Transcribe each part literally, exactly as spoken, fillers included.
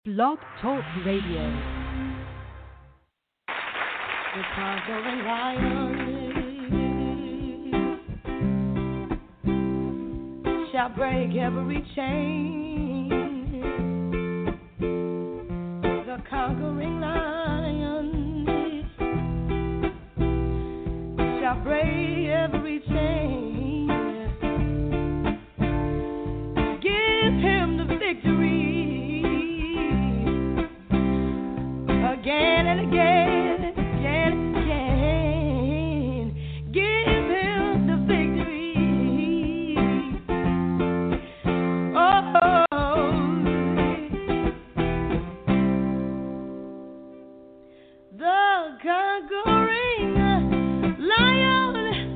Blog Talk Radio. The conquering lion shall break every chain. The conquering lion shall break every chain. Give him the victory again and again, again and again. Give him the victory. Oh, the conquering lion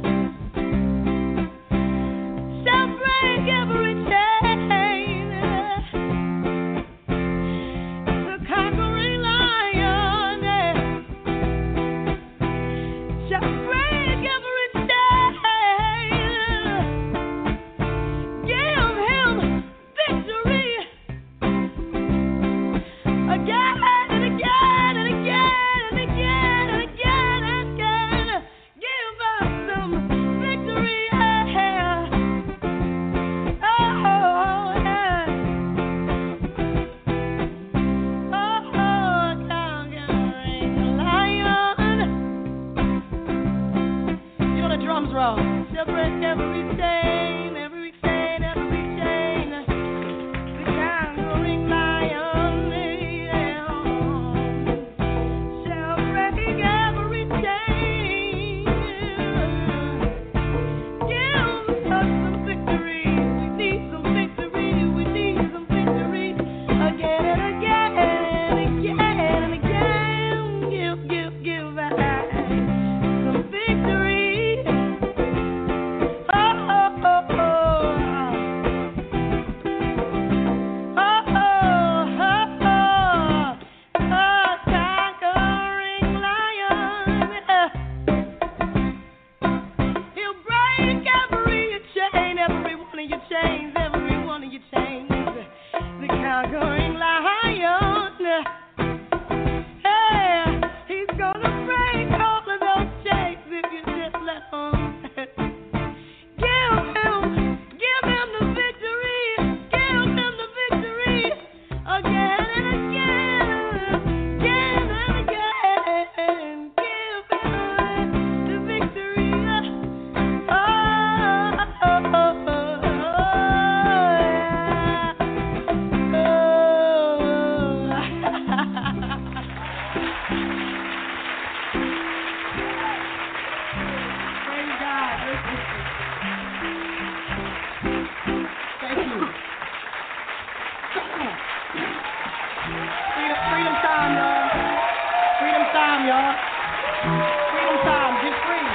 shall break every chain. The conquering lion shall break every chain. Give him victory again and again and again and again and again and again. Give us some victory. Yeah. Oh, yeah. Oh, conquering lion. You know the drums roll. She'll break every chain, every chain, every chain. The conquering lion, yeah, shall break every chain. Give us some victory. We need some victory. We need some victory again and again and again and again. Give, give, give us some victory. Oh, oh, oh, oh. Oh, oh, oh, oh. A conquering lion. He'll break every chain, every one of your chains, every one of your chains. The conquering lion. Hey, he's gonna break all of those chains if you just let him. Give him, give him the victory. Give him the victory again and again, again and again. Give him the victory. Oh, oh, oh, oh, Praise God. Thank you. Freedom, freedom time, y'all. Freedom time, y'all. Freedom time. Get free.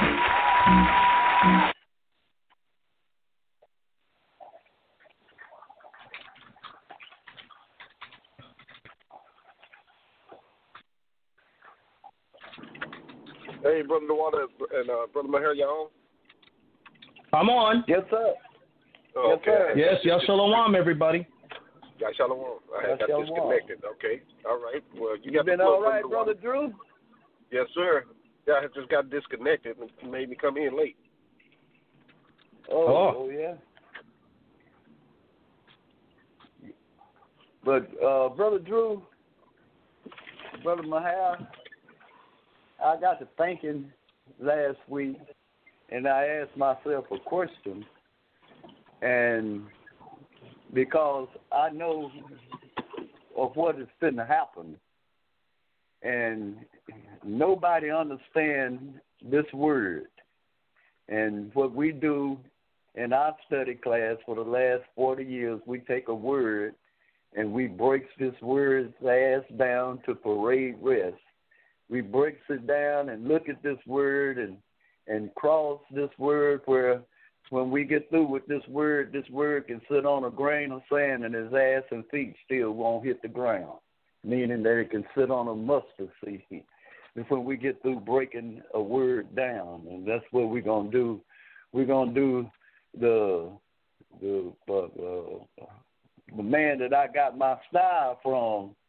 Hey, Brother Dewada and uh, Brother Maher, y'all I'm on. Yes, sir. on? Yes, sir. Yes, y'all shalom, everybody. Yeah, shalom. I had Yeah, got shalom. disconnected. Okay. All right. Well, you You got been the floor, all right, Brother Brother Dewada. Drew? Yes, sir. Yeah, I just got disconnected and made me come in late. Oh, Oh. oh, yeah. But, uh, Brother Drew, Brother Maher, I got to thinking last week, and I asked myself a question, and because I know of what is going to happen, and nobody understands this word. And what we do in our study class for the last forty years, we take a word and we breaks this word's ass down to parade rest. We breaks it down and look at this word and, and cross this word where when we get through with this word, this word can sit on a grain of sand and his ass and feet still won't hit the ground, meaning that it can sit on a mustard seed. Before we get through breaking a word down, and that's what we're gonna do. We're gonna do the the uh, uh, the man that I got my style from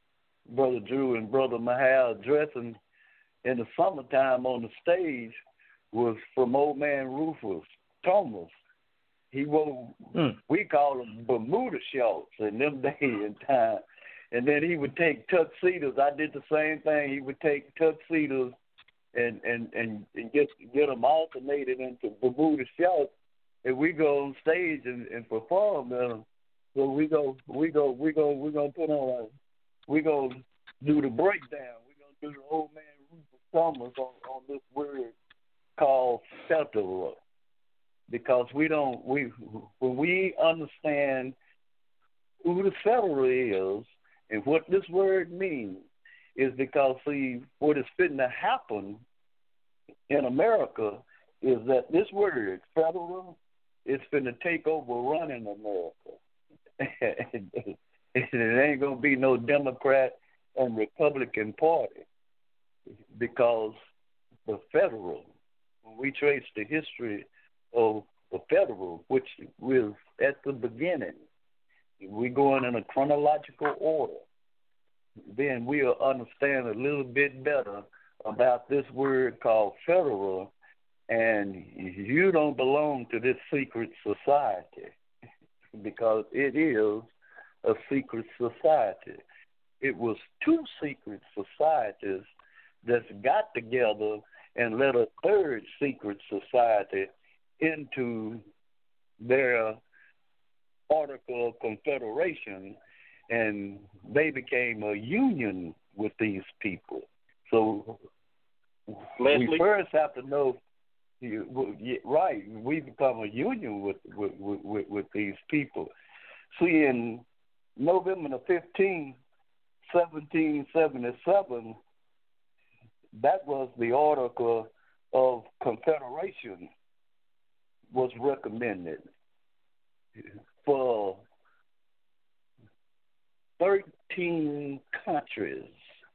Brother Drew and Brother Mahal addressing in the summertime on the stage was from Old Man Rufus Thomas. He wore, mm. we call them Bermuda shorts in them days and time. And then he would take tuxedos. I did the same thing. He would take tuxedos and, and, and, and get get them alternated into Bermuda shorts. And we go on stage and, and perform them. So we go, we go, we go, we gonna put on, a, we gonna do the breakdown. We gonna do the Old Man Rufus Thomas on, on this word called federal, because we don't, we when we understand who the federal is and what this word means, is because see what is fitting to happen in America is that this word federal is finna take over running America. And it ain't gonna be no Democrat and Republican Party, because the federal, when we trace the history of the federal, which was at the beginning, we going in a chronological order, then we'll understand a little bit better about this word called federal, and you don't belong to this secret society, because it is a secret society. It was two secret societies that's got together and let a third secret society into their Article of Confederation, and they became a union with these people. So Leslie? we first have to know, right, we become a union with, with, with, with these people. See, in November the fifteenth, seventeen seventy-seven, that was the Article of Confederation was recommended for thirteen countries.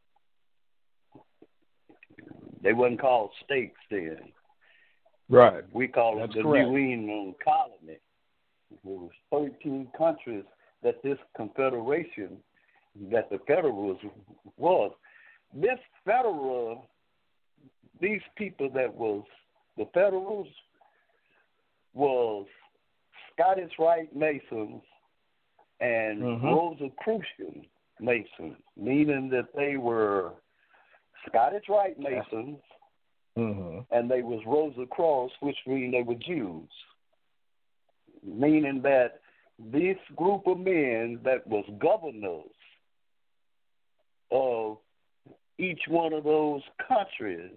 They wasn't called states then. Right. We call That's it the correct. New England colony. There was thirteen countries that this confederation, that the Federals was. This federal, these people that was the Federals was Scottish Rite Masons and mm-hmm. Rosicrucian Masons, meaning that they were Scottish Rite Masons mm-hmm. and they was Rosicrucians, which mean they were Jews, meaning that this group of men that was governors of each one of those countries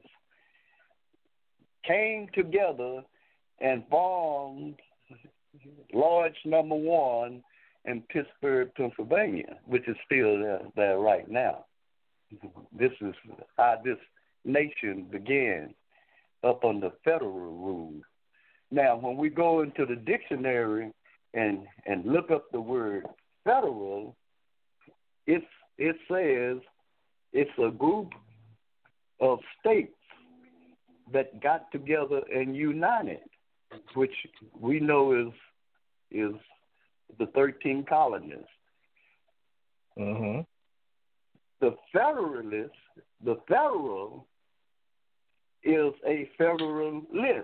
came together and formed Lodge Number One in Pittsburgh, Pennsylvania, which is still there, there right now. This is how this nation began, up under federal rule. Now, when we go into the dictionary and and look up the word federal, it's, it says it's a group of states that got together and united, which we know is is the thirteen colonies. Mm-hmm. The federalist, the federal, is a federalist.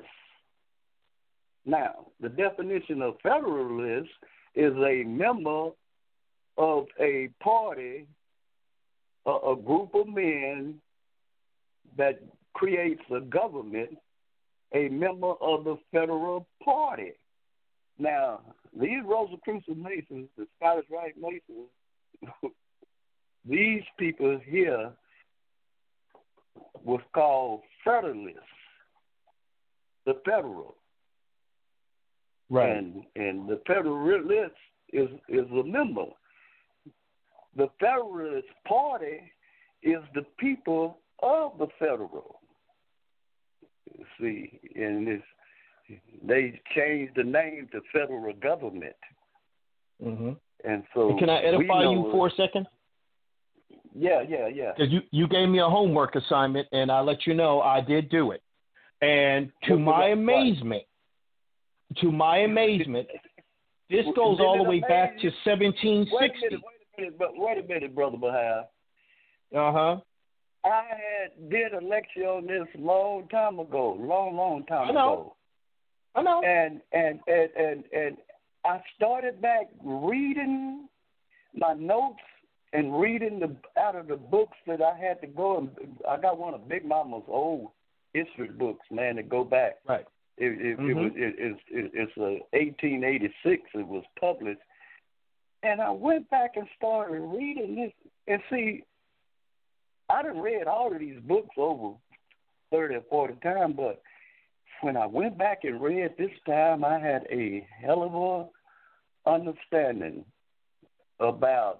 Now, the definition of federalist is a member of a party, a, a group of men that creates a government, a member of the federal party. Now, these Rosicrucian Masons, the Scottish Rite Masons, these people here was called Federalists, the federal. Right. And and the Federalist is is a member. The Federalist Party is the people of the federal. See, and it's, they changed the name to federal government. Mm-hmm. And so, and can I edify you for a second? Yeah, yeah, yeah. Because you, you gave me a homework assignment, and I let you know I did do it. And to What my that? amazement, to my amazement, this goes all the way back to seventeen sixty. Wait a minute, wait a minute, but wait a minute, Brother Bahia. Uh huh. I had did a lecture on this long time ago, long, long time I know. ago. I know. And and and and and I started back reading my notes and reading the out of the books that I had to go and I got one of Big Mama's old history books, man, that go back. Right. It it, Mm-hmm. it was it, it's it, it's a eighteen eighty-six. It was published, and I went back and started reading this and see. I done read all of these books over thirty or forty times, but when I went back and read this time, I had a hell of a understanding about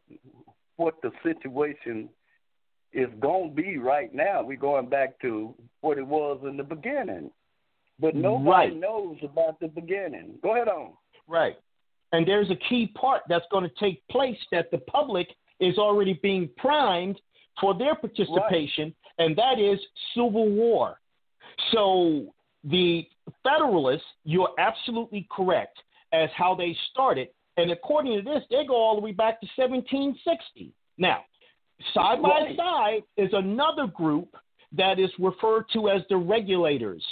what the situation is going to be right now. We're going back to what it was in the beginning, but nobody Right. knows about the beginning. Go ahead on. Right. And there's a key part that's going to take place that the public is already being primed for their participation, right. And that is Civil War. So the Federalists, you're absolutely correct as how they started. And according to this, they go all the way back to seventeen sixty. Now, side right. by side is another group that is referred to as the Regulators.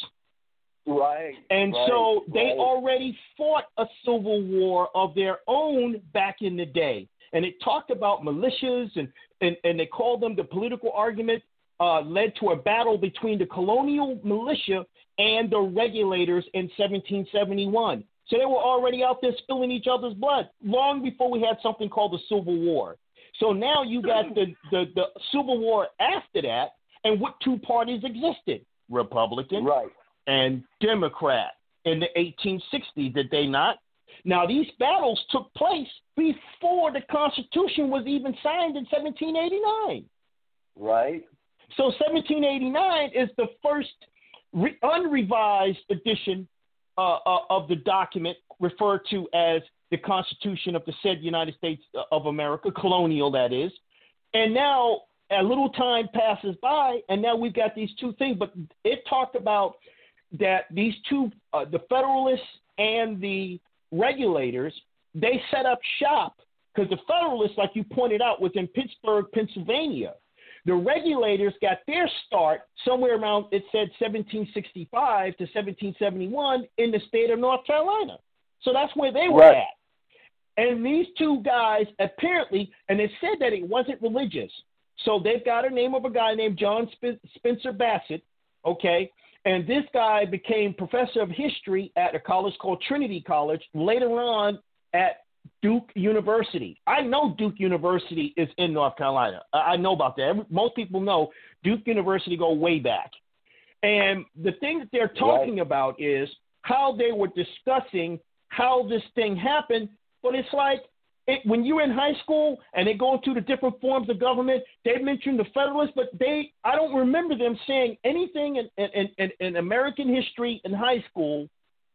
Right. And right, so they right. already fought a civil war of their own back in the day. And it talked about militias, and, and, and they called them the political argument uh, led to a battle between the colonial militia and the Regulators in seventeen seventy-one. So they were already out there spilling each other's blood long before we had something called the Civil War. So now you got the, the, the Civil War after that, and what two parties existed? Republican right. and Democrat in the eighteen sixties, did they not? Now, these battles took place before the Constitution was even signed in seventeen eighty-nine. Right. So seventeen eighty-nine is the first re- unrevised edition uh, uh, of the document referred to as the Constitution of the said United States of America, colonial that is. And now a little time passes by, and now we've got these two things. But it talked about that these two, uh, the Federalists and the Regulators, they set up shop because the Federalists, like you pointed out, was in Pittsburgh, Pennsylvania. The Regulators got their start somewhere around, it said seventeen sixty-five to seventeen seventy-one in the state of North Carolina. So that's where they were right. at. And these two guys apparently, and it said that it wasn't religious. So they've got a name of a guy named John Sp- Spencer Bassett, okay? And this guy became professor of history at a college called Trinity College, later on at Duke University. I know Duke University is in North Carolina. I know about that. Most people know Duke University go way back. And the thing that they're talking right. about is how they were discussing how this thing happened. But it's like it, when you're in high school and they go through the different forms of government, they mention the Federalists, but they I don't remember them saying anything in, in, in, in American history in high school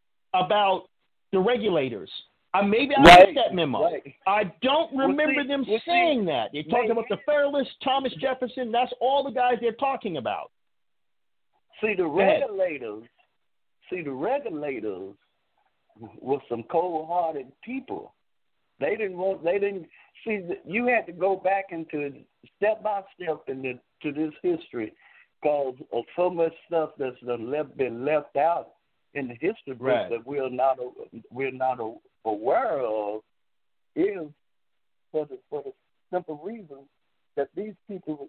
about the Regulators. Uh, maybe I right. missed that memo. Right. I don't remember well, see, them well, saying see, that. They talked about the Federalists, Thomas Jefferson. That's all the guys they're talking about. See, the regulators, see, the regulators were some cold-hearted people. They didn't want, they didn't, see, you had to go back into step by step into to this history because of so much stuff that's left, been left out in the history book right. that we're not, we're not aware of is for the, for the simple reason that these people,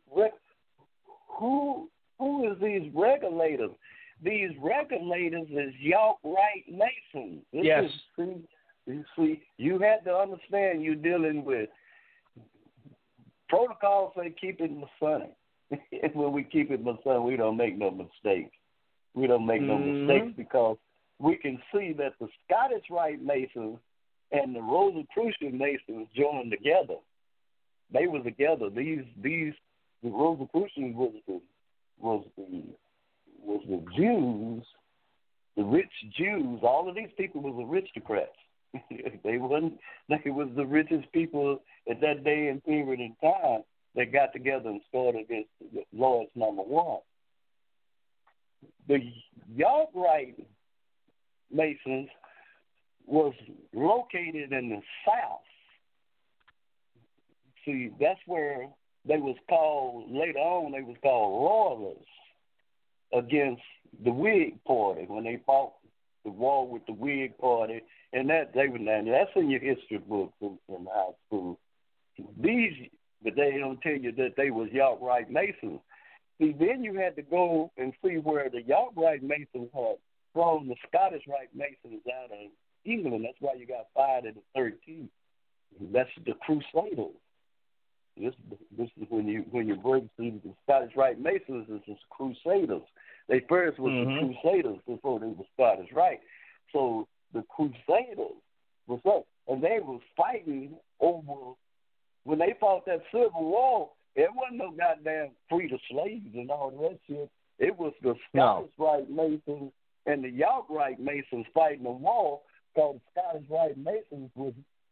who, who is these regulators? These regulators is York Wright Masons. This yes. Is, see, you see, you had to understand you're dealing with protocols say keep it Masonic. And when we keep it Masonic, we don't make no mistakes. We don't make no mm-hmm. mistakes because we can see that the Scottish Rite Masons and the Rosicrucian Masons joined together. They were together. These these the Rosicrucians was the was the was the Jews, the rich Jews. All of these people were the aristocrats. they wasn't. They was the richest people at that day and period in time that got together and started this Lord's number one. The York Rite Masons was located in the South. See, that's where they was called, later on, they was called Royalists against the Whig Party when they fought the war with the Whig Party. And that they were, now that's in your history books in, in high school. These, but they don't tell you that they was York Rite Masons. See, then you had to go and see where the York Rite Masons had thrown the Scottish Rite Masons out of England. That's why you got fired at the thirteenth. That's the Crusaders. This, this is when you when you break through the Scottish Rite Masons. This is Crusaders. They first was mm-hmm. the Crusaders before they were Scottish Rite. So the Crusaders was up, and they was fighting over when they fought that Civil War. It wasn't no goddamn free to slaves and all that shit. It was the Scottish no. Rite Masons and the York Rite Masons fighting the war. Because the Scottish Rite Masons was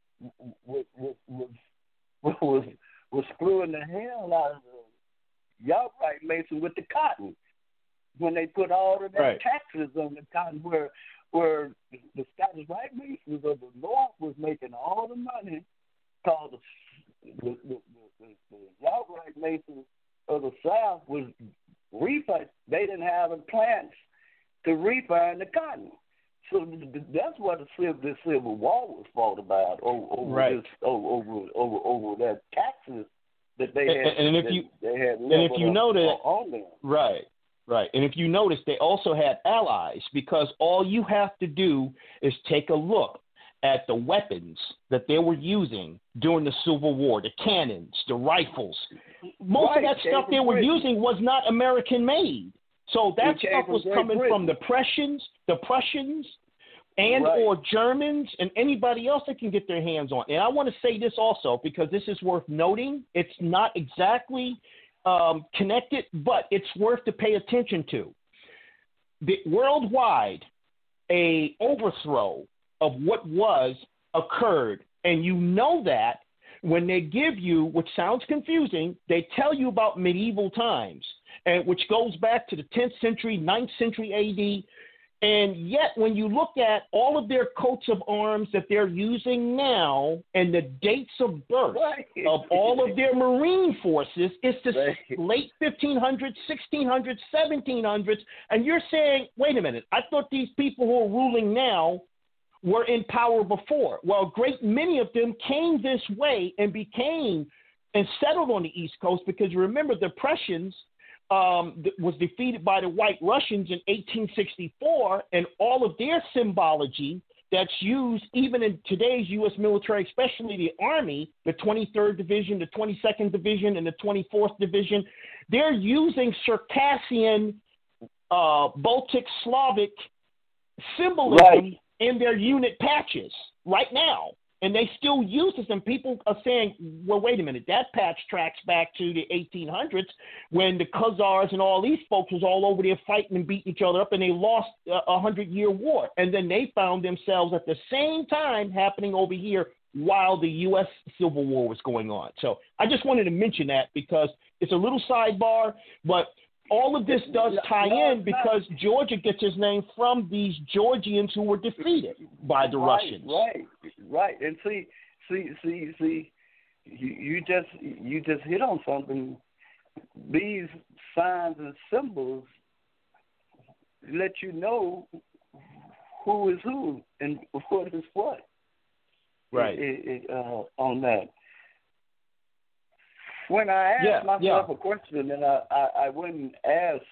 was was was, was, was screwing the hell out of the York Rite Masons with the cotton when they put all of that right. taxes on the cotton, where where the Scottish Rite Masons of the North was making all the money, because the the, the, the, the York Rite Masons of the South was refining. They didn't have the plants to refine the cotton. So that's what the civil, the Civil War was fought about over over, right. this, over over over over that taxes that they had. And, and if that you they had and if you notice, on them. right, right, and if you notice, they also had allies, because all you have to do is take a look at the weapons that they were using during the Civil War, the cannons, the rifles. Most right. of that stuff they were Britain. using was not American made. So that stuff was from coming Britain. from the Prussians, the Prussians, and right. or Germans, and anybody else that can get their hands on. And I want to say this also, because this is worth noting. It's not exactly um, connected, but it's worth to pay attention to. The, worldwide, a overthrow of what was occurred, and you know that when they give you, which sounds confusing, they tell you about medieval times, and which goes back to the tenth century, ninth century A D. And yet, when you look at all of their coats of arms that they're using now and the dates of birth right. of all of their Marine forces, it's the right. late fifteen hundreds, sixteen hundreds, seventeen hundreds. And you're saying, wait a minute, I thought these people who are ruling now were in power before. Well, a great many of them came this way and became and settled on the East Coast, because remember, the Prussians um, was defeated by the White Russians in eighteen sixty-four, and all of their symbology that's used even in today's U S military, especially the Army, the twenty-third Division, the twenty-second Division, and the twenty-fourth Division, they're using Circassian, uh, Baltic, Slavic symbolism right. in their unit patches right now. And they still use this, and people are saying, well, wait a minute, that patch tracks back to the eighteen hundreds when the Khazars and all these folks was all over there fighting and beating each other up, and they lost a hundred-year war. And then they found themselves at the same time happening over here while the U S Civil War was going on. So I just wanted to mention that because it's a little sidebar, but all of this does tie no, in because not. Georgia gets his name from these Georgians who were defeated by the right, Russians. Right, right. And see, see, see, see, you, you just you just hit on something. These signs and symbols let you know who is who and what is what. Right. It, it, uh, on that. When I asked yeah, myself yeah. a question, and I, I, I wouldn't ask,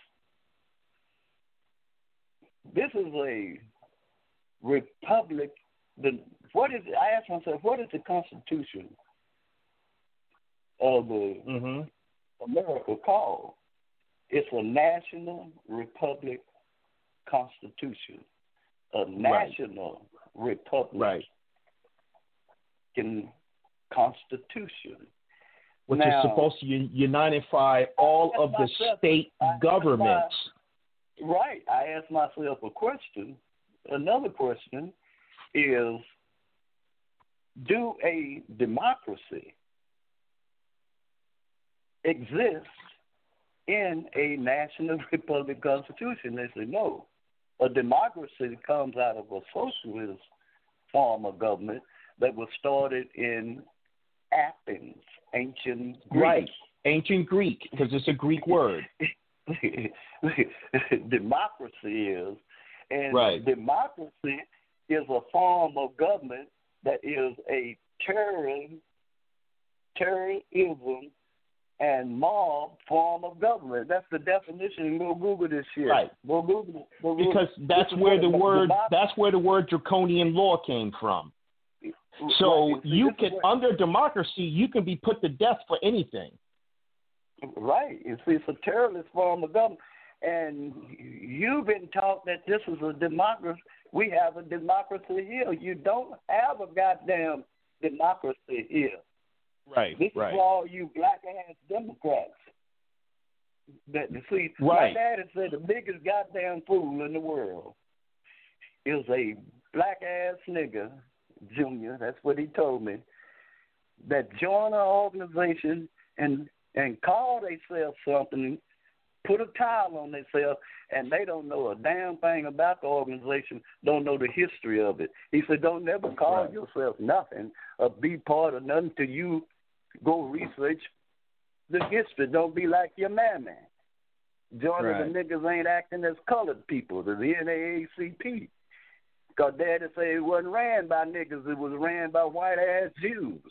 this is a republic. The what is? I asked myself, what is the Constitution of the mm-hmm. America called? It's a national republic constitution, a national right. republic right. constitution. Which now, is supposed to unify all of the myself, state governments. My, right. I asked myself a question. Another question is, do a democracy exist in a national republic constitution? They say no. A democracy comes out of a socialist form of government that was started in Athens, ancient Greece. Right. Ancient Greek, because it's a Greek word. Democracy is, and right. democracy is a form of government that is a terrorism, terrorism, and mob form of government. That's the definition. Go Google this shit. Right. Go Google. Go Google. Because that's where the word that's where the word draconian law came from. So right. See, you can where, under democracy you can be put to death for anything. Right. You see, it's a terrorist form of government. And you've been taught that this is a democracy. We have a democracy here. You don't have a goddamn democracy here. Right, this right. is for all you black ass Democrats. That see, right. my daddy said the biggest goddamn fool in the world is a black ass nigga, Junior. That's what he told me. That join an organization and and call themselves something, put a title on themselves, and they don't know a damn thing about the organization, don't know the history of it. He said, don't never call right. yourself nothing or be part of nothing till you go research the history. Don't be like your mammy. Joining right. the niggas ain't acting as colored people, the N double A C P. Because Daddy said it wasn't ran by niggas, it was ran by white-ass Jews.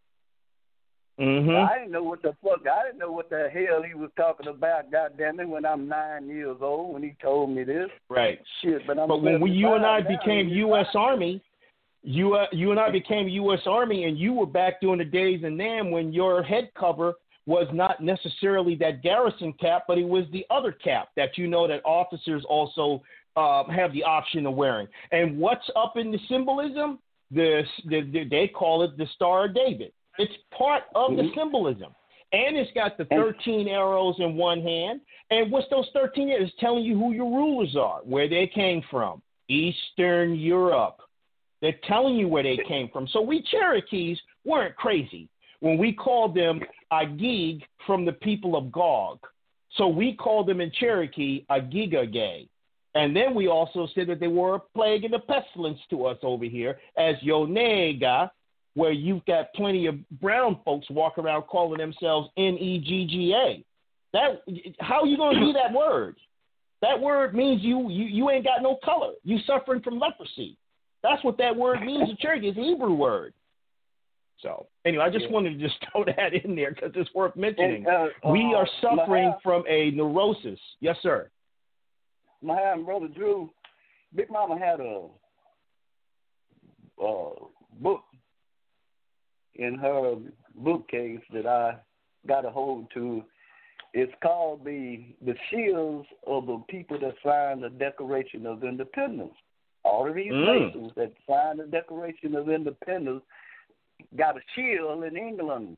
Mm-hmm. I didn't know what the fuck, I didn't know what the hell he was talking about, goddamn it, when I'm nine years old, when he told me this. Right. Shit, but I'm But when we, you and I now, became U S Army, you uh, you and I became U S Army, and you were back during the days in Nam when your head cover was not necessarily that garrison cap, but it was the other cap that you know that officers also uh, have the option of wearing. And what's up in the symbolism? The, the, the they call it the Star of David. It's part of the symbolism. And it's got the thirteen arrows in one hand. And what's those thirteen arrows? It's telling you who your rulers are, where they came from. Eastern Europe. They're telling you where they came from. So we Cherokees weren't crazy when we called them Agig from the people of Gog. So we called them in Cherokee Agigagay. And then we also said that they were a plague and a pestilence to us over here as Yonega, where you've got plenty of brown folks walk around calling themselves N E G G A. That how are you going to do that word? That word means you, you you ain't got no color. You suffering from leprosy. That's what that word means in Cherokee. It's a Hebrew word. So anyway, I just yeah. wanted to just throw that in there because it's worth mentioning. And, uh, we are uh, suffering Mahal, from a neurosis. Yes, sir. My and Brother Drew, Big Mama had a uh, book in her bookcase that I got a hold to. It's called the the Shields of the People that Signed the Declaration of Independence. All of these mm. nations that signed the Declaration of Independence got a shield in England.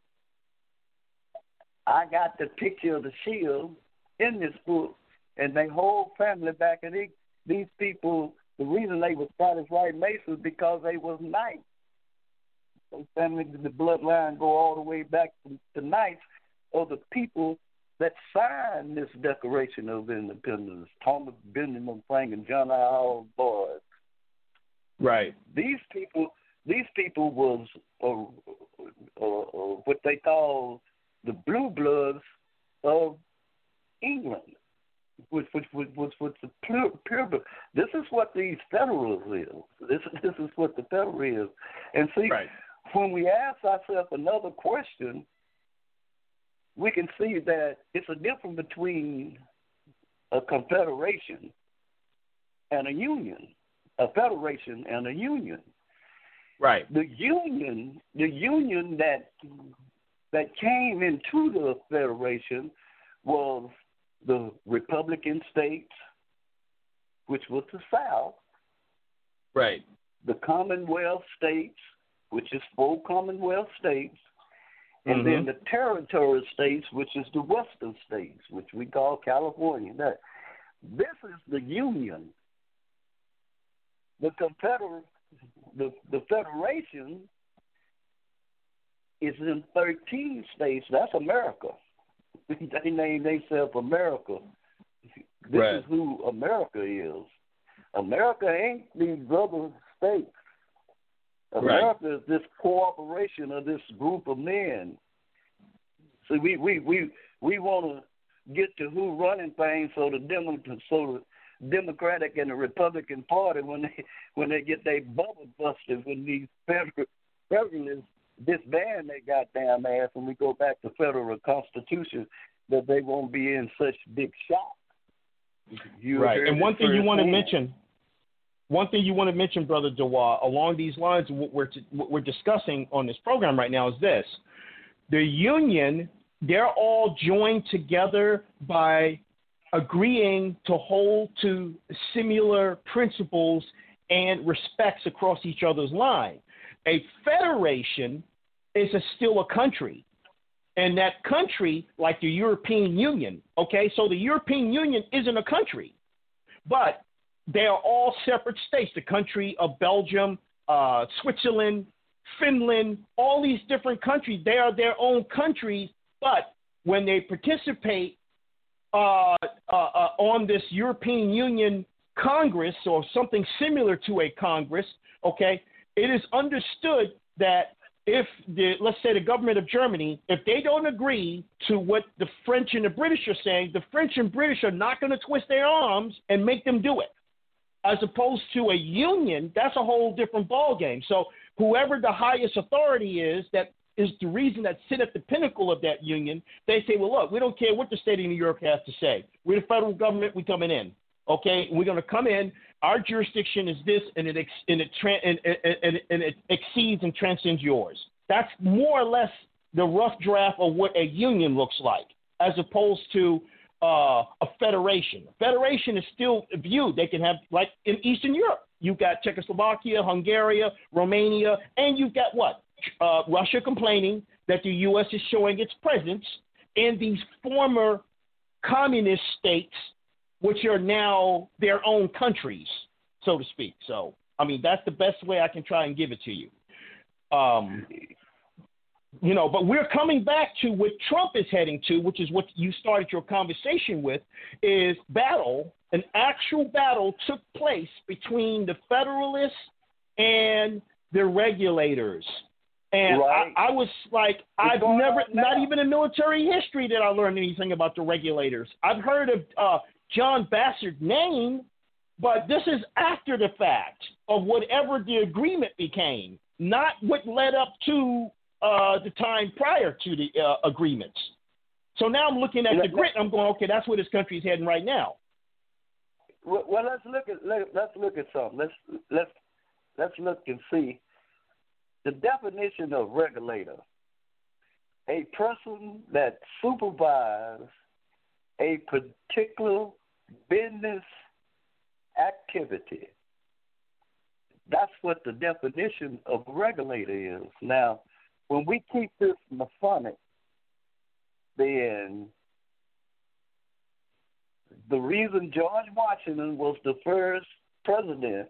I got the picture of the shield in this book, and their whole family back in the, these people, the reason they were Scottish Rite Masons because they was knights. Those families, the bloodline go all the way back to, to knights of the people that signed this Declaration of Independence. Thomas Benjamin Franklin, John I. Hall boys. Right. These people, these people was uh, uh, uh, what they call the blue bloods of England, which which which was the pure, pure. This is what these Federals is. This this is what the Federal is. And see, right. when we ask ourselves another question, we can see that it's a difference between a confederation and a union, a federation and a union. Right. The union, the union that that came into the federation was the Republican states, which was the South. Right. The Commonwealth states, which is four Commonwealth states. And mm-hmm. then the territory states, which is the western states, which we call California. Now, this is the union. The confeder- the, the federation is in thirteen states. That's America. They named themselves America. This right. is who America is. America ain't these other states. America right. is this cooperation of this group of men. So we we we, we want to get to who running things so the Demo, so the Democratic and the Republican Party, when they when they get their bubble busted, when these federal federalists disband their goddamn ass and we go back to federal constitution, that they won't be in such big shock. You right. And one thing you want to hand. mention, one thing you want to mention, Brother Dawah, along these lines, what we're, to, what we're discussing on this program right now is this. The union, they're all joined together by agreeing to hold to similar principles and respects across each other's line. A federation is a, still a country. And that country, like the European Union, okay, so the European Union isn't a country, but they are all separate states. The country of Belgium, uh, Switzerland, Finland, all these different countries, they are their own countries, but when they participate uh, uh, uh, on this European Union Congress or something similar to a Congress, okay, it is understood that if the, let's say the government of Germany, if they don't agree to what the French and the British are saying, the French and British are not going to twist their arms and make them do it. As opposed to a union, that's a whole different ballgame. So whoever the highest authority is, that is the reason that sit at the pinnacle of that union, they say, well, look, we don't care what the state of New York has to say. We're the federal government, we're coming in. Okay, we're going to come in. Our jurisdiction is this, and it, ex- and, it tra- and, and, and, and it exceeds and transcends yours. That's more or less the rough draft of what a union looks like, as opposed to uh, a federation. A federation is still viewed. They can have, like in Eastern Europe, you've got Czechoslovakia, Hungary, Romania, and you've got what? Uh, Russia complaining that the U S is showing its presence in these former communist states, which are now their own countries, so to speak. So, I mean, that's the best way I can try and give it to you. Um, you know, but we're coming back to what Trump is heading to, which is what you started your conversation with, is battle. An actual battle took place between the Federalists and the regulators. And right. I, I was like, it's I've never, not now. even in military history did I learn anything about the regulators. I've heard of uh, John Bassard's name, but this is after the fact of whatever the agreement became, not what led up to uh, the time prior to the uh, agreements. So now I'm looking at the grit, and I'm going, okay, that's where this country is heading right now. Well, well let's look at let, let's look at something. Let's let's let's look and see the definition of regulator. A person that supervises a particular business activity. That's what the definition of regulator is. Now, when we keep this Masonic, then the reason George Washington was the first president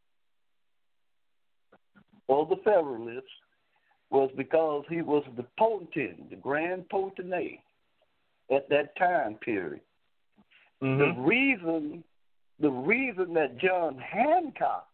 of the Federalists was because he was the potentate, the grand potentate at that time period. Mm-hmm. The reason, the reason that John Hancock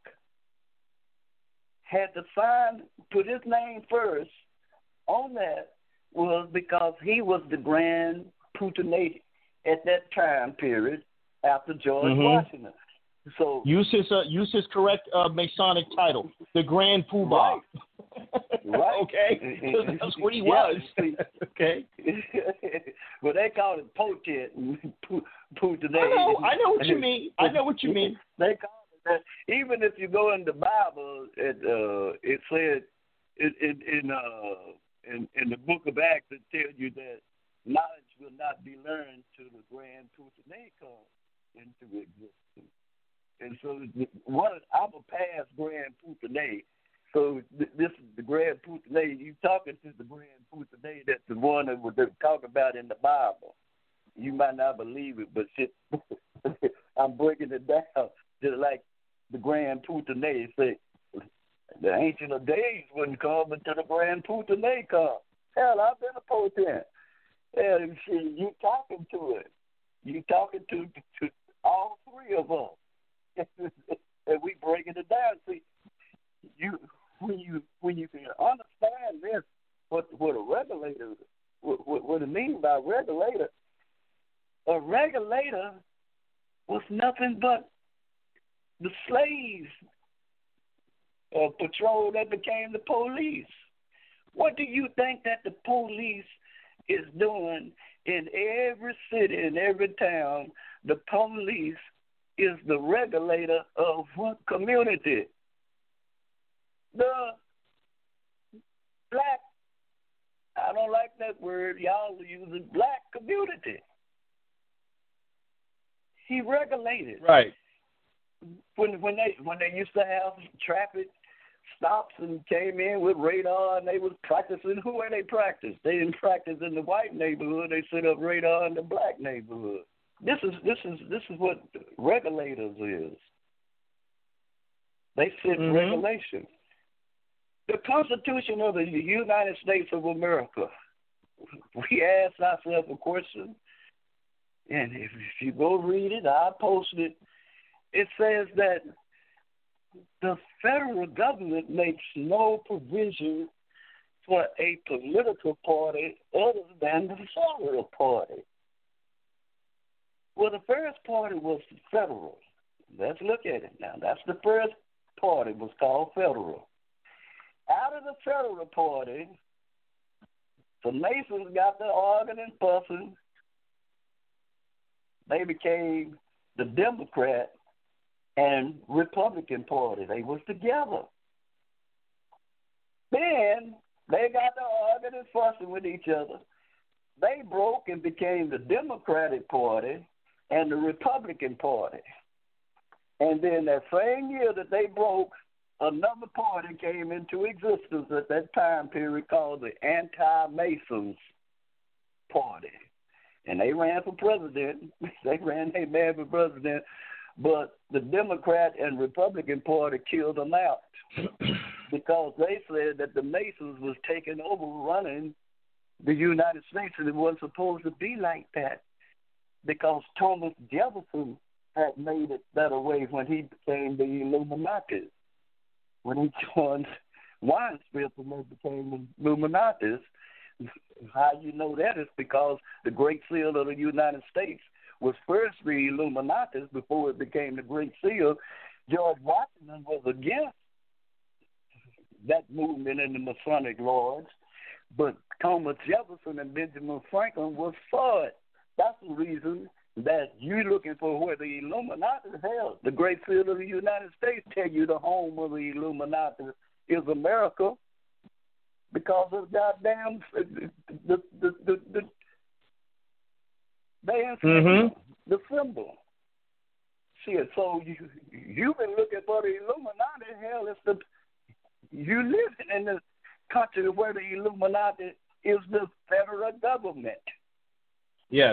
had to sign, put his name first on that was because he was the grand potentate at that time period after George mm-hmm. Washington. So use his uh, use his correct uh, Masonic title, the Grand Poobah. Right. right. Okay, that's what he yeah, was. See, okay. But they call it potentate and potentate. I know, I know what you mean. I know what you mean. They call it that. Even if you go in the Bible, it uh, it said in in in, uh, in in the Book of Acts, it tells you that knowledge will not be learned till the Grand Potentate comes into existence. And so, one, I'm a past Grand Potentate. So th- this is the Grand Potentate. You talking to the Grand Potentate? That's the one that we're talking about in the Bible. You might not believe it, but shit, I'm breaking it down just like the Grand Potentate say. The Ancient of Days wouldn't come until the Grand Potentate come. Hell, I've been a potentate. Hell, shit, you talking to it? You talking to, to all three of us? And we breaking it down. See, you when you when you can understand this, what what a regulator what, what, what it means by regulator. A regulator was nothing but the slaves of patrol that became the police. What do you think that the police is doing in every city, in every town? The police is the regulator of what community? The black, I don't like that word, y'all are using black community. He regulated. Right. When when they when they used to have traffic stops and came in with radar and they was practicing, who were they practice? They didn't practice in the white neighborhood. They set up radar in the black neighborhood. This is this is this is what regulators is. They set mm-hmm. regulations. The Constitution of the United States of America. We ask ourselves a question, and if, if you go read it, I posted it. It says that the federal government makes no provision for a political party other than the federal party. Well, the first party was federal. Let's look at it now. That's the first party, was called federal. Out of the federal party, the Masons got the organ and puffing. They became the Democrat and Republican Party. They was together. Then they got the organ and fussing with each other. They broke and became the Democratic Party and the Republican Party. And then that same year that they broke, another party came into existence at that time period called the Anti-Masons Party. And they ran for president. They ran their man for president. But the Democrat and Republican Party killed them out because they said that the Masons was taking over running the United States, and it wasn't supposed to be like that because Thomas Jefferson had made it that way when he became the Illuminati. When he joined Weinstein and they became the Illuminati. How you know that is because the Great Seal of the United States was first the Illuminati before it became the Great Seal. George Washington was against that movement in the Masonic Lodge, but Thomas Jefferson and Benjamin Franklin was for it. That's the reason that you're looking for where the Illuminati is held. The Great Seal of the United States tell you the home of the Illuminati is America because of goddamn the the the, the, the They mm-hmm. the symbol. Shit, so you you've been looking for the Illuminati. Hell, it's the you living in the country where the Illuminati is the federal government. Yes.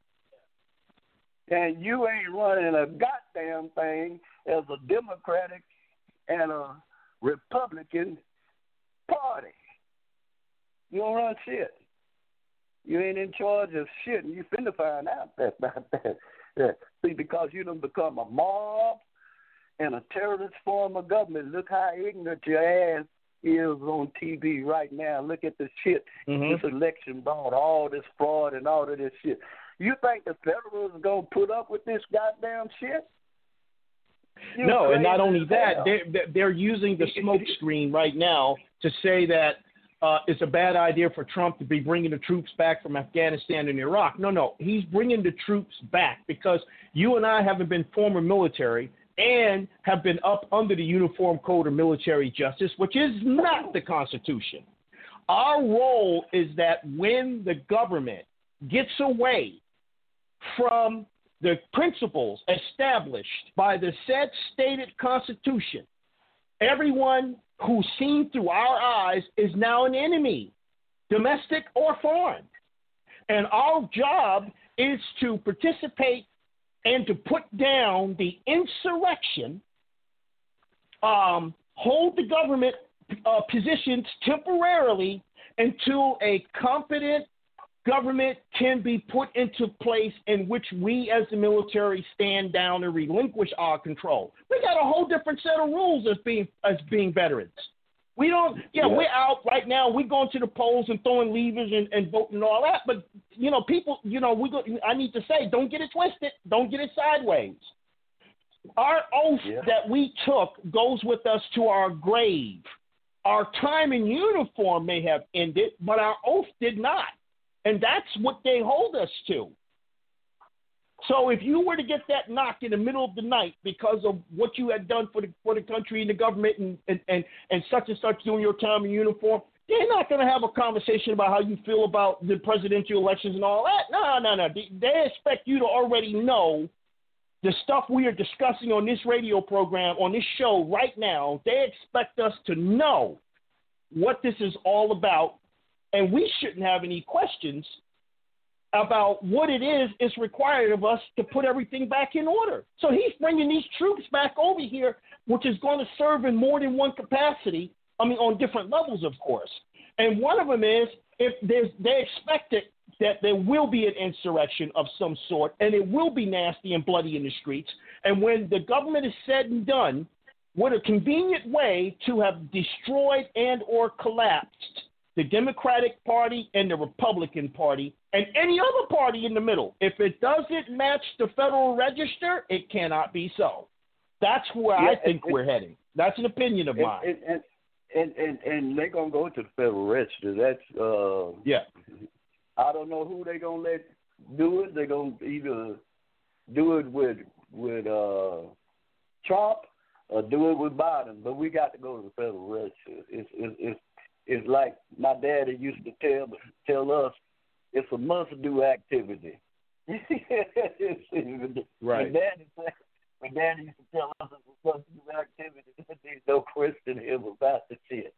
And you ain't running a goddamn thing as a Democratic and a Republican party. You don't run shit. You ain't in charge of shit, and you finna find out that about that. Yeah. See, because you done become a mob and a terrorist form of government. Look how ignorant your ass is on T V right now. Look at the shit mm-hmm. this election brought, all this fraud and all of this shit. You think the federals are going to put up with this goddamn shit? You're no, and not crazy only as that, hell. they're, they're using the smoke screen right now to say that uh, it's a bad idea for Trump to be bringing the troops back from Afghanistan and Iraq. No, no, he's bringing the troops back because you and I haven't been former military and have been up under the Uniform Code of Military Justice, which is not the Constitution. Our role is that when the government gets away from the principles established by the said stated Constitution, everyone who's seen through our eyes is now an enemy, domestic or foreign. And our job is to participate and to put down the insurrection, um, hold the government uh, positions temporarily until a competent government can be put into place in which we as the military stand down and relinquish our control. We got a whole different set of rules as being as being veterans. We don't, yeah, Yeah. we're out right now. We're going to the polls and throwing levers and, and voting and all that. But, you know, people, you know, we go, I need to say, don't get it twisted. Don't get it sideways. Our oath Yeah. that we took goes with us to our grave. Our time in uniform may have ended, but our oath did not. And that's what they hold us to. So if you were to get that knock in the middle of the night because of what you had done for the for the country and the government and, and, and, and such and such during your time in uniform, they're not going to have a conversation about how you feel about the presidential elections and all that. No, no, no. They, they expect you to already know the stuff we are discussing on this radio program, on this show right now. They expect us to know what this is all about, and we shouldn't have any questions about what it is is required of us to put everything back in order. So he's bringing these troops back over here, which is going to serve in more than one capacity, I mean, on different levels, of course. And one of them is if there's, they expect it, that there will be an insurrection of some sort, and it will be nasty and bloody in the streets. And when the government is said and done, what a convenient way to have destroyed and or collapsed the Democratic Party and the Republican Party and any other party in the middle. If it doesn't match the Federal Register, it cannot be so. That's where Yeah, I think and, we're heading. That's an opinion of and, mine. and, and, and, and, and they're going to go to the Federal Register. That's, uh, yeah. I don't know who they're going to let do it. They're going to either do it with, with uh, Trump or do it with Biden. But we got to go to the Federal Register. It's, it's, it's It's like my daddy used to tell tell us, it's a must-do activity. Right. My daddy, my daddy used to tell us it's a must-do activity. There's no question him about the shit.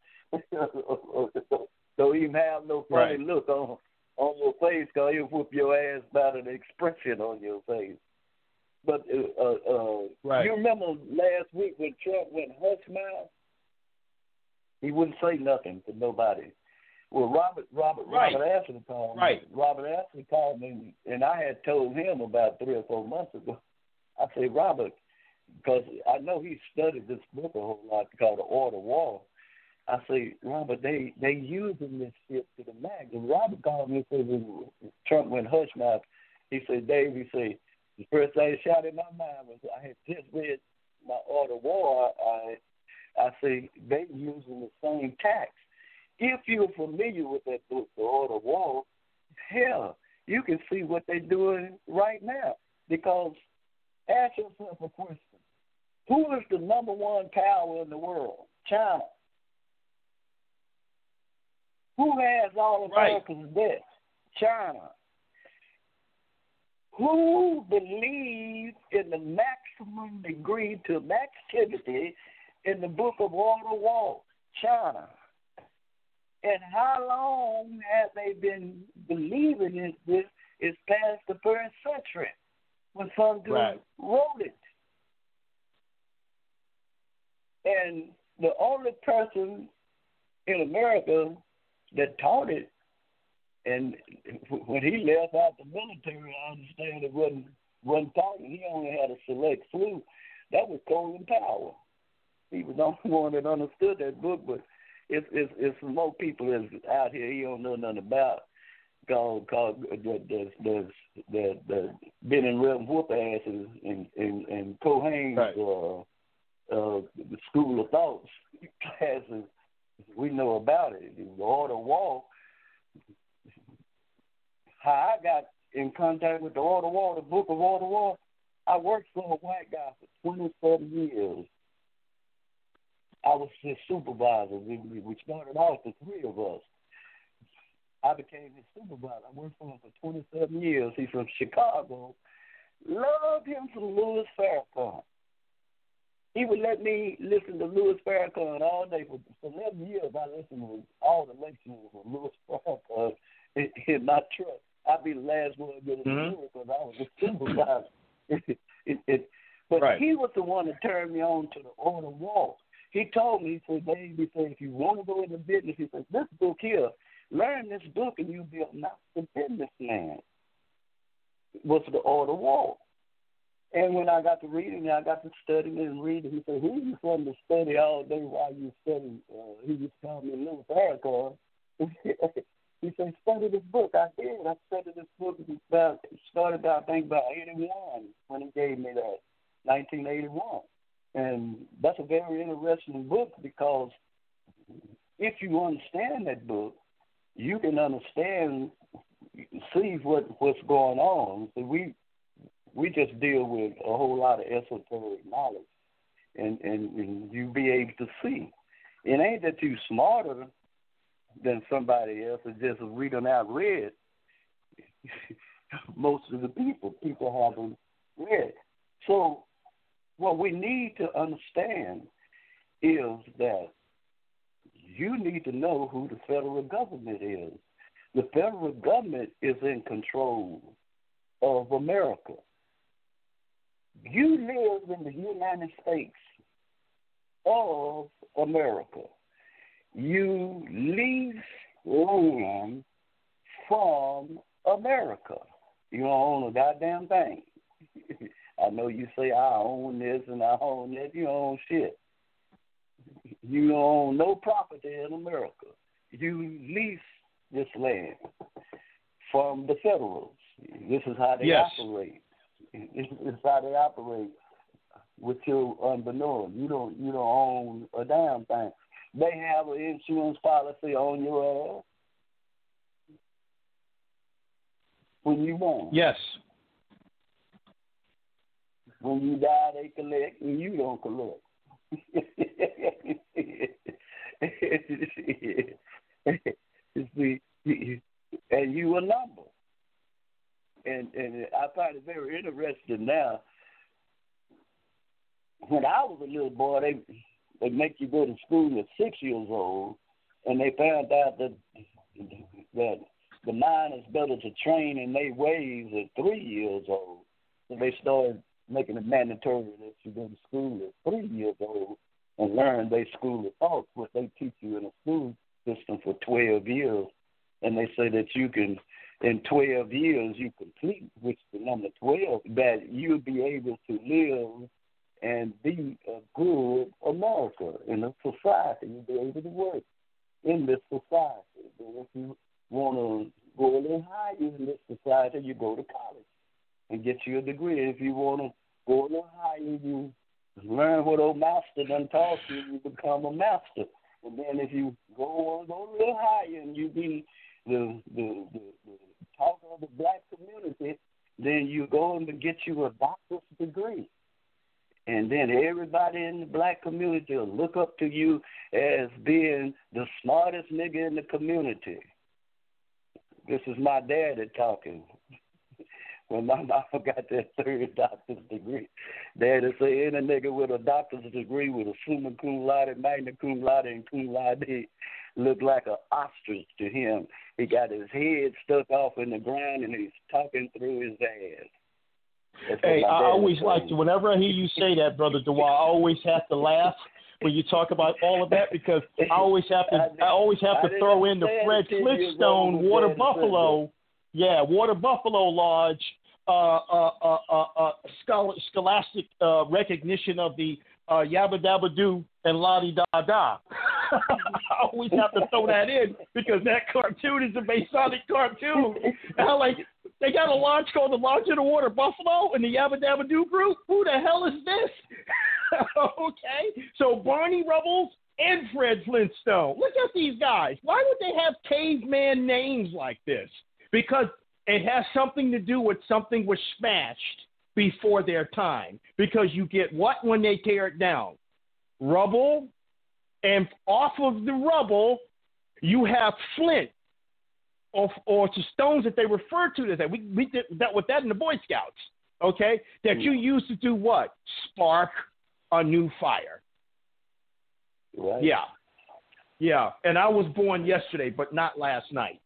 Don't even have no funny Right. look on on your face, because he'll whoop your ass by an expression on your face. But uh, uh, uh, Right. you remember last week when Trump went hush mouth? He wouldn't say nothing to nobody. Well, Robert Robert Right. Robert Ashley called me. Right. Robert Ashley called me, and I had told him about three or four months ago. I said, Robert, because I know he studied this book a whole lot called The Order of War. I say, Robert, they they using this shit to the max. And Robert called me and said, when Trump went hush mouth, he said, Dave, he said, the first thing that shot in my mind was I had just read my Order of War. I I say they using the same tax. If you're familiar with that book, The Order of War, hell, you can see what they're doing right now. Because ask yourself a question. Who is the number one power in the world? China. Who has all of Right. America's debt? China. Who believes in the maximum degree to activity in the book of Order of War? China. And how long have they been believing in this? It's past the first century when some dude Right. wrote it. And the only person in America that taught it, and when he left out the military, I understand it wasn't, wasn't taught. He only had a select few. That was Colin Powell. He was the only one that understood that book, but it's it's, it's some more people that's out here he don't know nothing about. Called called that that that's that that been in real whoop asses and and and Cohen's Right. uh, uh, the School of Thoughts classes. We know about it. The Order of War. How I got in contact with the Order of War, the Book of Order of War. I worked for a white guy for twenty-seven years. I was his supervisor. We, we started off, the three of us. I became his supervisor. I worked for him for twenty-seven years. He's from Chicago. Loved him from Louis Farrakhan. He would let me listen to Louis Farrakhan all day. For, for eleven years, I listened to all the lectures of Louis Farrakhan in, in my truck. I'd be the last one to get in the Mhm. because I was a supervisor. it, it, it, but Right. he was the one that turned me on to the Order of War. He told me, he said, Dave, he said, if you want to go into business, he said, this book here, learn this book and you'll be a master businessman. It was the Order of War. And when I got to reading, I got to studying and reading. He said, "Who you from to study all day while you study?" Uh, he just called me Little Farrakhan. He said, "Study this book." I did. I studied this book. About started about I think about eighty-one when he gave me that, nineteen eighty-one, and that's a very interesting book because if you understand that book, you can understand, see what what's going on. So we. We just deal with a whole lot of esoteric knowledge, and, and, and you be able to see. It ain't that you smarter than somebody else, it's just we done out read most of the people. People haven't read. So what we need to understand is that you need to know who the federal government is. The federal government is in control of America. You live in the United States of America. You lease land from America. You don't own a goddamn thing. I know you say, I own this and I own that. You don't own shit. You don't own no property in America. You lease this land from the federals. This is how they yes. operate. It's how they operate with your unbeknown. You don't you don't own a damn thing. They have an insurance policy on your ass when you born. Yes. When you die, they collect, and you don't collect. See, and you a number. And and I find it very interesting now. When I was a little boy, they they make you go to school at six years old, and they found out that that the mind is better to train in their ways at three years old. So they started making it mandatory that you go to school at three years old and learn their school of thought, what they teach you in a school system for twelve years. And they say that you can, in twelve years, you complete, which the number twelve, that you'll be able to live and be a good America in a society. You'll be able to work in this society. And if you want to go a little higher in this society, you go to college and get you a degree. If you want to go a little higher, you learn what old master done taught you, you become a master. And then if you go on, go a little higher and you be the the, the, the talker of the black community, then you go and get you a doctor's degree. And then everybody in the black community will look up to you as being the smartest nigga in the community. This is my daddy talking. When my mama got that third doctor's degree, daddy say any nigga with a doctor's degree with a summa cum laude, magna cum laude, and cum laude look like an ostrich to him. He got his head stuck off in the ground and he's talking through his ass. That's hey, I always like to, whenever I hear you say that, Brother Dewar, I always have to laugh when you talk about all of that because I always have to I, I always have to throw in the Fred Flintstone Water Buffalo, yeah, Water Buffalo Lodge, uh, uh, uh, uh, uh, scholastic uh, recognition of the uh, Yabba Dabba Doo and La-Di Da Da. I always have to throw that in because that cartoon is a Masonic cartoon. And I'm like, they got a lodge called the Lodge of the Water Buffalo and the Yabba Dabba Doo group? Who the hell is this? Okay, so Barney Rubbles and Fred Flintstone. Look at these guys. Why would they have caveman names like this? Because it has something to do with something was smashed before their time. Because you get what when they tear it down? Rubble, and off of the rubble, you have flint, or, or to stones that they refer to as that. We, we did that with that in the Boy Scouts, okay? That you use to do what? Spark a new fire. Right. Yeah. Yeah, and I was born yesterday, but not last night.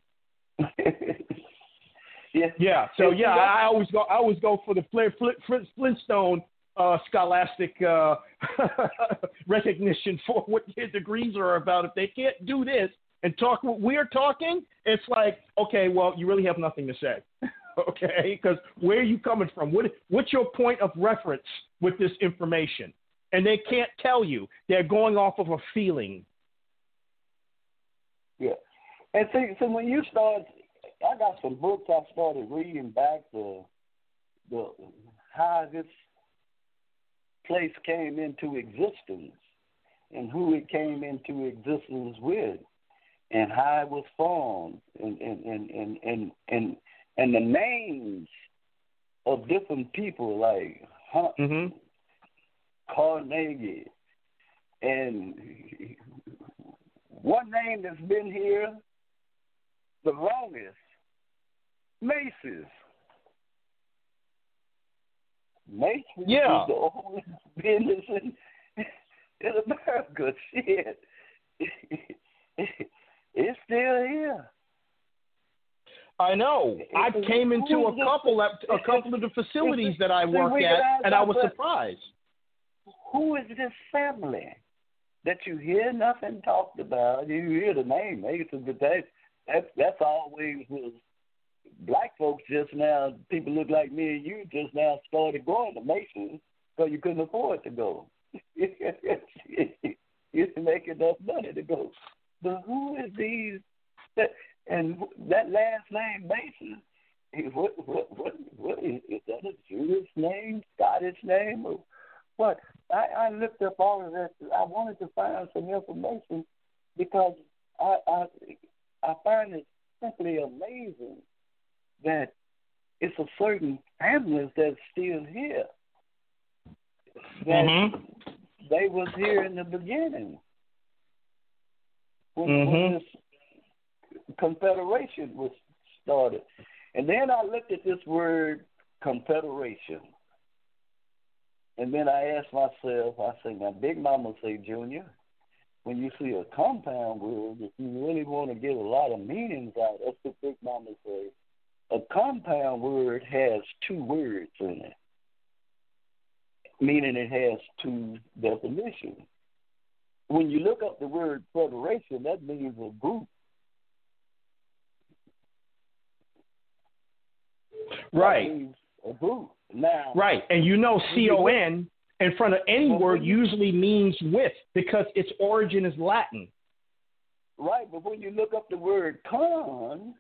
yeah. Yeah, so yeah, I always go I always go for the Flint, Flint, Flintstone uh, scholastic uh, recognition for what their degrees are about. If they can't do this and talk what we're talking, it's like, okay, well, you really have nothing to say. Okay, because where are you coming from? What what's your point of reference with this information? And they can't tell you. They're going off of a feeling. Yeah. And see, so when you start, I got some books I started reading back to the how this place came into existence and who it came into existence with and how it was formed and and and and and, and, and the names of different people like Hunt, Mm-hmm. Carnegie, and one name that's been here the longest, Macy's. Macy's Yeah. is the oldest business in, in America. Shit. It's still here. I know. I came into a couple at a couple of the facilities that I work at, and I was surprised. Who is this family that you hear nothing talked about? You hear the name Mason, but that, that that's always was black folks just now. People look like me and you just now started going to Mason because you couldn't afford to go. You didn't make enough money to go. But who is these? That, and that last name Mason. What what what what is, is that a Jewish name, Scottish name, or what? I, I looked up all of that. I wanted to find some information because I I, I find it simply amazing that it's a certain families that's still here. That Mm-hmm. they was here in the beginning when, Mm-hmm. when this confederation was started. And then I looked at this word confederation. And then I asked myself, I say, now Big Mama say, Junior, when you see a compound word, if you really want to get a lot of meanings out, that's what Big Mama say. A compound word has two words in it, meaning it has two definitions. When you look up the word federation, that means a group. Right. That means a group. Now, right. And you know C O N in front of any word usually means with because its origin is Latin. Right, but when you look up the word con,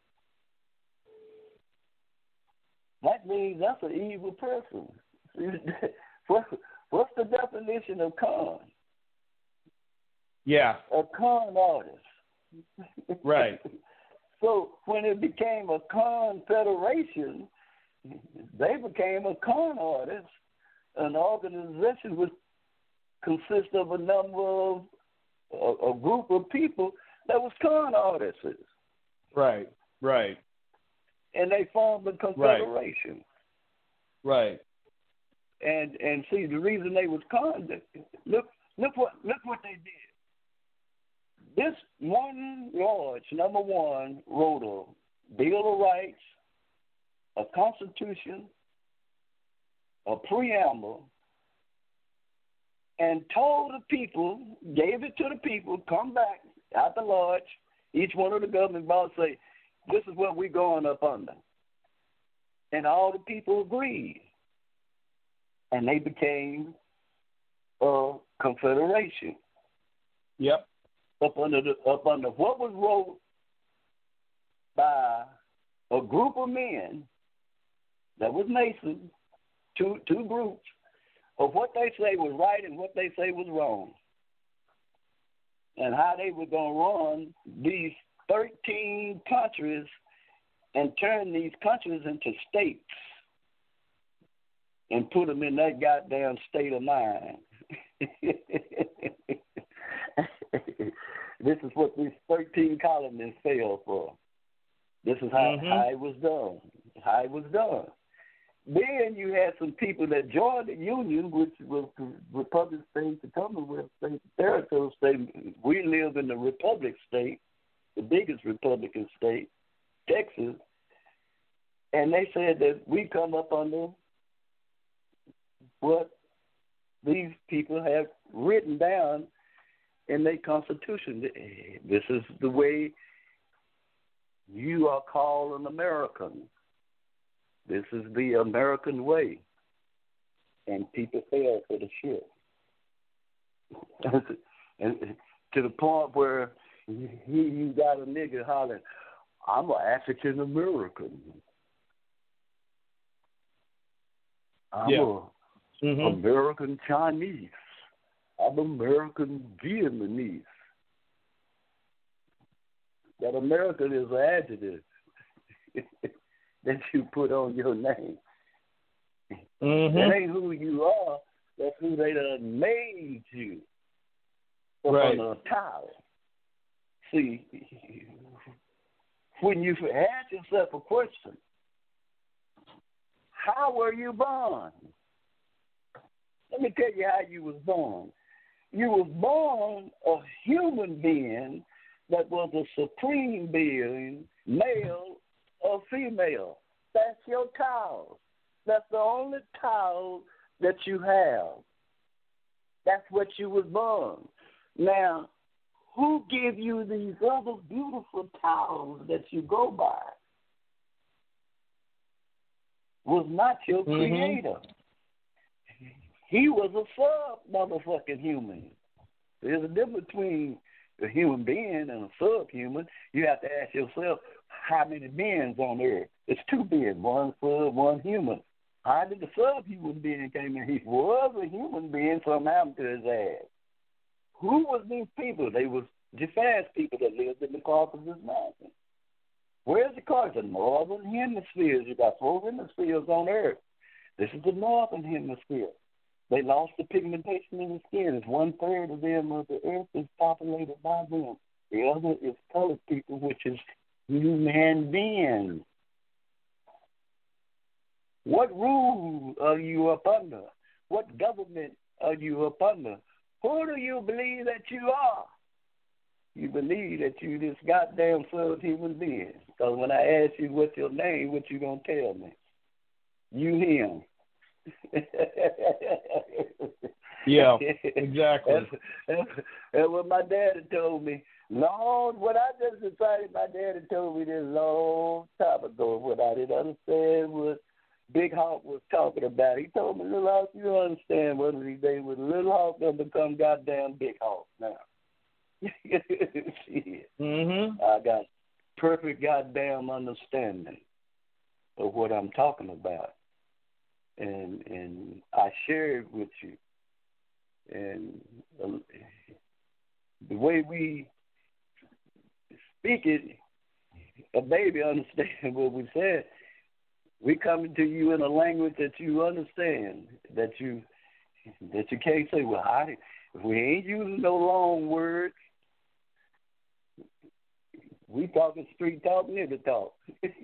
that means that's an evil person. what, what's the definition of con? Yeah. A con artist. Right. So when it became a confederation, they became a con artist, an organization which consists of a number of a, a group of people that was con artists. Right. Right. And they formed a confederation. Right. And and see the reason they was con look look what look what they did. This one lodge, number one, wrote a Bill of Rights, a Constitution, a preamble, and told the people, gave it to the people, come back out the lodge, each one of the government bosses say, this is what we're going up under. And all the people agreed. And they became a confederation. Yep. Up under the, up under what was wrote by a group of men that was Mason, two two groups, of what they say was right and what they say was wrong. And how they were going to run these thirteen countries and turn these countries into states and put them in that goddamn state of mind. This is what these thirteen colonies fell for. This is how, mm-hmm. how it was done. How it was done. Then you had some people that joined the Union, which was the Republic State, the Commonwealth State, the Territorial State. We live in the Republic State, the biggest Republican state, Texas. And they said that we come up under what these people have written down in their Constitution. This is the way you are called an American. This is the American way. And people fell for the shit. And to the point where you, you got a nigga hollering, I'm an African American. I'm Yeah. a Mm-hmm. American Chinese. I'm American Vietnamese. That American is an adjective that you put on your name. Mm-hmm. That ain't who you are. That's who they done made you. Up Right. on a towel. See, when you ask yourself a question, how were you born? Let me tell you how you was born. You was born a human being that was a supreme being, male or female. That's your title. That's the only title that you have. That's what you was born. Now, who gave you these other beautiful titles that you go by? Was not your Mm-hmm. creator. He was a sub motherfucking human. There's a difference between a human being and a subhuman. You have to ask yourself, how many beings on earth? It's two beings, one sub, one human. How did the subhuman being came in? He was a human being, something happened to his ass. Who was these people? They was Jaffa's people that lived in the Caucasus Mountains. Where's the Caucasus? The northern hemispheres. You got four hemispheres on earth. This is the northern hemisphere. They lost the pigmentation in the skin. It's one third of them of the earth is populated by them. The other is colored people, which is human beings. What rule are you up under? What government are you up under? Who do you believe that you are? You believe that you this goddamn subhuman being. Because when I ask you what's your name, what you gonna tell me? You him. Yeah, exactly. That's, that's, that's what my daddy told me. Lord, what I just decided, my daddy told me this long time ago. What I didn't understand was Big Hawk was talking about. He told me, Little Hawk, you don't understand one of these days when Little Hawk gonna become goddamn Big Hawk now. Shit. Mm-hmm. I got perfect goddamn understanding of what I'm talking about. And and I share it with you. And uh, the way we speak it, a baby understand what we said. We coming to you in a language that you understand, that you that you can't say, well, I, if we ain't using no long words, we talking street talk, nigga talk.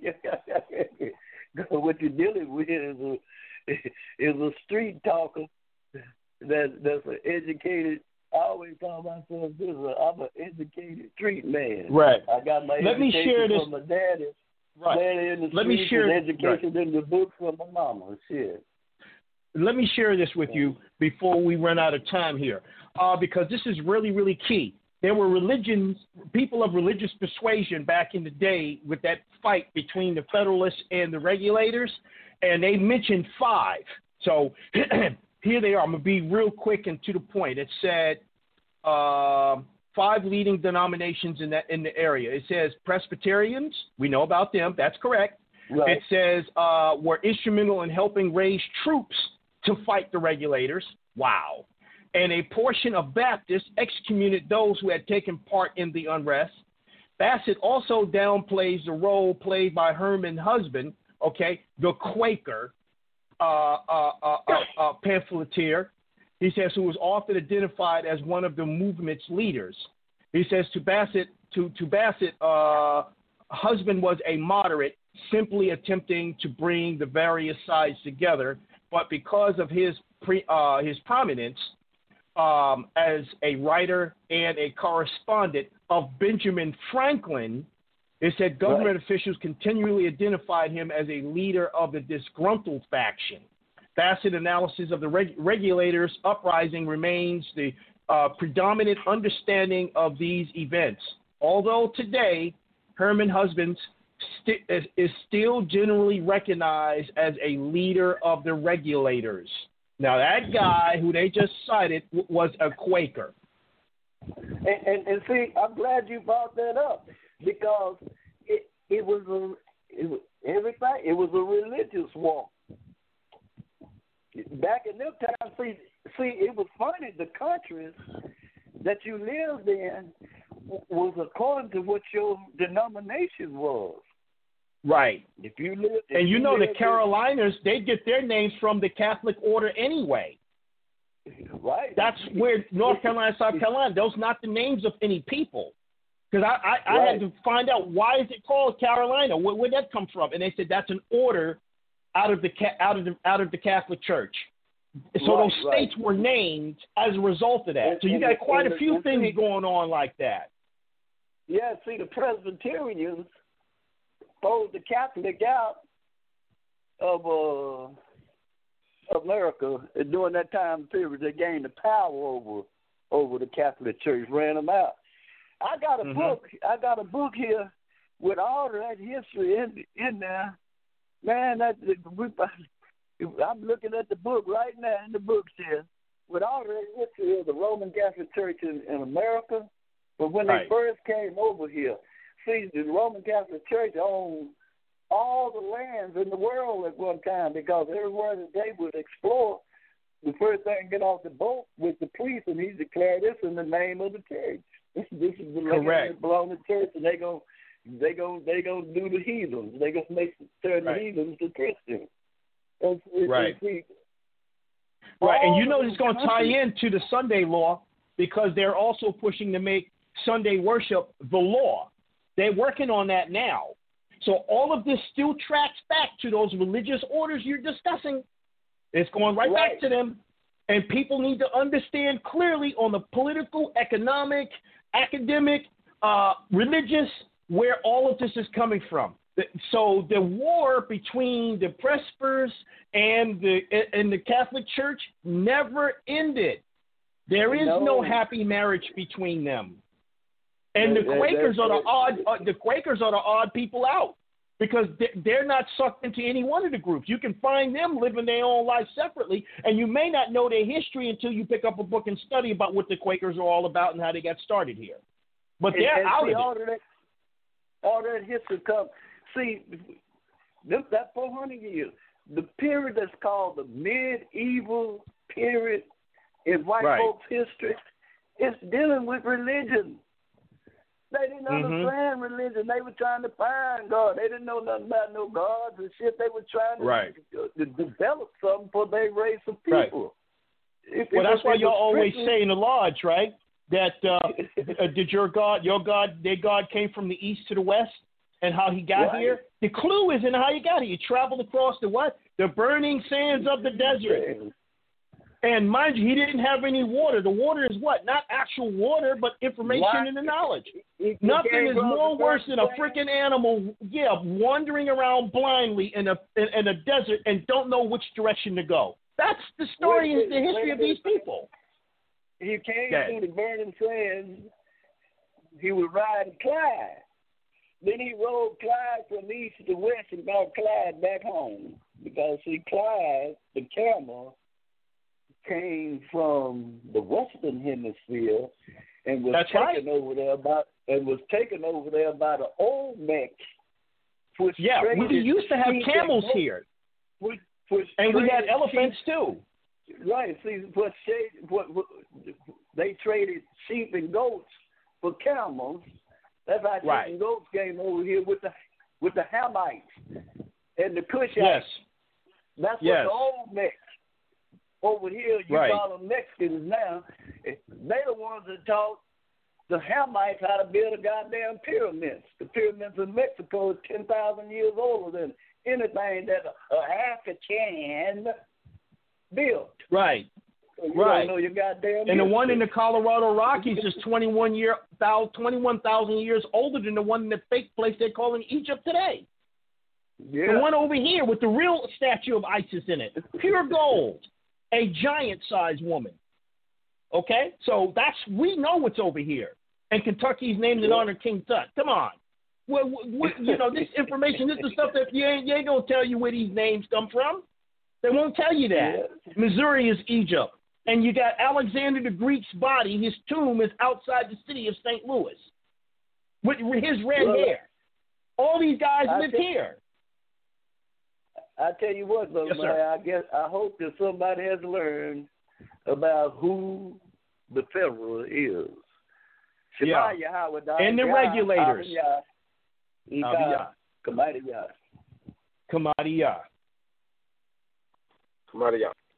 What you're dealing with is a is a street talker that that's an educated. I always call myself this. I'm an educated street man. Right. I got my Let me education share this. from my daddy. Right. Daddy in the Let me streets share and education right. in the books from my mama. Shit. Let me share this with you before we run out of time here, uh, because this is really, really key. There were religions, people of religious persuasion back in the day with that fight between the Federalists and the regulators, and they mentioned five. So here they are. I'm going to be real quick and to the point. It said uh, five leading denominations in that in the area. It says Presbyterians. We know about them. That's correct. Right. It says uh, were instrumental in helping raise troops to fight the regulators. Wow. And a portion of Baptists excommunicated those who had taken part in the unrest. Bassett also downplays the role played by Herman Husband, okay, the Quaker uh, uh, uh, uh, uh, pamphleteer. He says, who was often identified as one of the movement's leaders. He says to Bassett, to, to Bassett, uh, Husband was a moderate, simply attempting to bring the various sides together, but because of his pre, uh, his prominence um, as a writer and a correspondent of Benjamin Franklin, it said government right. officials continually identified him as a leader of the disgruntled faction. Bassett analysis of the reg- regulators' uprising remains the uh, predominant understanding of these events. Although today, Herman Husband's st- is, is still generally recognized as a leader of the regulators. Now, that guy who they just cited w- was a Quaker. And, and, and see, I'm glad you brought that up because it it was a it was everything. It was a religious war. Back in them times, see, see, it was funny. The countries that you lived in was according to what your denomination was. Right. If you lived, if and you, you know the lived Carolinas, they get their names from the Catholic order anyway. in, right. That's where North Carolina, South Carolina, those not the names of any people. Because I, I, I Right. had to find out why is it called Carolina? Where where'd that come from? And they said that's an order out of the out of the out of the Catholic Church. So Right, those right. states were named as a result of that. And- So you and got the- quite and a the- few and things see- going on like that. Yeah, see, the Presbyterians pulled the Catholic out of uh, America during that time period. They gained the power over over the Catholic Church, ran them out. I got a Mhm. book. I got a book here with all of that history in in there. Man, that I'm looking at the book right now. In the book says with all of that history of the Roman Catholic Church in, in America. But when Right. they first came over here, see, the Roman Catholic Church owned all the lands in the world at one time because everywhere that they would explore, the first thing to get off the boat was the priest, and he declared this in the name of the church. This, this is the land Correct. that belongs to the church, and they go, they go, they go do the heathens. They go make turn Right. the heathens to Christians. And, and Right. see, Right, and all you know of it's going to tie countries- into the Sunday law because they're also pushing to make Sunday worship the law. They're working on that now. So all of this still tracks back to those religious orders you're discussing. It's going right, Right. back to them. And people need to understand clearly on the political, economic, academic, uh, religious, where all of this is coming from. The- So the war between the Presbyterians and the and the Catholic Church never ended. There is no, No. happy marriage between them. And the That- that- Quakers are the that's- odd. Uh, the Quakers are the odd people out because they- they're not sucked into any one of the groups. You can find them living their own life separately, and you may not know their history until you pick up a book and study about what the Quakers are all about and how they got started here. But And- they're and out see, of all it. of that, all that history come. See, them, that four hundred years, the period that's called the medieval period in white Right. folks' history, it's dealing with religion. They didn't Mhm. understand religion. They were trying to find God. They didn't know nothing about no gods and shit. They were trying to, Right. to, to develop something for their race of Right. people. It- Well, it that's was- why it y'all was always strictly- say in the lodge, right? That uh, uh, did your God, your God, their God came from the east to the west, and how he got Right. here. The clue is in how you got here. You traveled across the what? The burning sands of the desert. And mind you, he didn't have any water. The water is what? Not actual water, but information Right. and the knowledge. He- he Nothing came is from more the worse than a first freaking animal, yeah, wandering around blindly in a in, in a desert and don't know which direction to go. That's the story Wait, and the history wait, of these people. He came Okay. through the burning sands. He was riding Clyde. Then he rode Clyde from east to west and brought Clyde back home. Because, see, Clyde, the camel, came from the western hemisphere and was That's taken right. over there by and was taken over there by the Olmecs. which Yeah, we traded used to have sheep camels and goats, here, which, which and we had traded elephants sheep. too. Right. See, what, shade, what, what they traded sheep and goats for camels. That's how sheep Right. and goats came over here with the with the Hamites and the Cushites. Yes. That's Yes. what the old Mex. Over here, you Right. call them Mexicans now. They're the ones that taught the Hamites how to build a goddamn pyramids. The pyramids in Mexico is ten thousand years older than anything that a, a African built. Right. So you Right. don't know your goddamn And the one in the history. Colorado Rockies is twenty-one year, twenty-one thousand years older than the one in the fake place they're calling Egypt today. Yeah. The one over here with the real statue of Isis in it, pure gold, a giant-sized woman. Okay, so that's we know what's over here, and Kentucky's named in honor of King Tut. Come on, Well, what, you know, this information, this is stuff that you ain't, you ain't gonna tell you where these names come from. They won't tell you that. Yeah. Missouri is Egypt, and you got Alexander the Greek's body. His tomb is outside the city of Saint Louis with his red Well, hair. All these guys I live think- here. I tell you what, though, Yes, man, sir. I guess I hope that somebody has learned about who the federal is. Yeah. Shemaiah Howard, And the regulators. Ika, Abiyah. Kamadiya. Kamadiya. Somebody out.